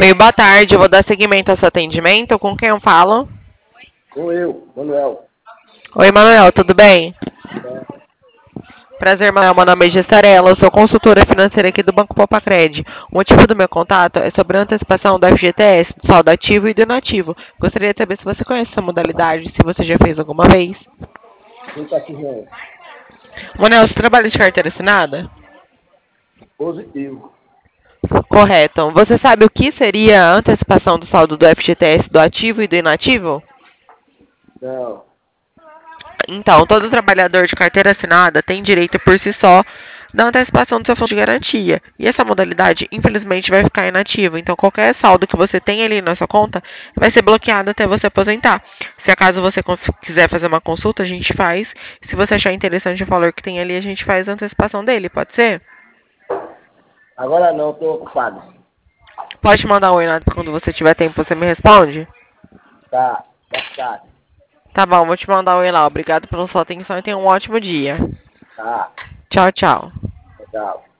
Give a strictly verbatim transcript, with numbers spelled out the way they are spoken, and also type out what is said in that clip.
Oi, boa tarde. Eu vou dar seguimento ao seu atendimento. Com quem eu falo? Sou eu, Manuel. Oi, Manuel, tudo bem? É, Prazer, Manuel. Meu nome é Gessarela. Eu sou consultora financeira aqui do Banco Popacred. O motivo do meu contato é sobre a antecipação do F G T S, do saldo ativo e do inativo. Gostaria de saber se você conhece essa modalidade, se você já fez alguma vez. nunca tive Manuel, você trabalha de carteira assinada? positivo. Correto. Você sabe o que seria a antecipação do saldo do F G T S, do ativo e do inativo? Não. Então, todo trabalhador de carteira assinada tem direito por si só da antecipação do seu fundo de garantia. E essa modalidade, infelizmente, vai ficar inativa. Então, qualquer saldo que você tem ali na sua conta vai ser bloqueado até você aposentar. Se acaso você quiser fazer uma consulta, a gente faz. Se você achar interessante o valor que tem ali, a gente faz a antecipação dele, pode ser? Agora não, estou ocupado. Pode mandar um oi lá quando você tiver tempo, você me responde? Tá, boa tarde. Tá bom, vou te mandar um oi lá. Obrigado pela sua atenção e tenha um ótimo dia. Tá, Tchau, tchau. legal.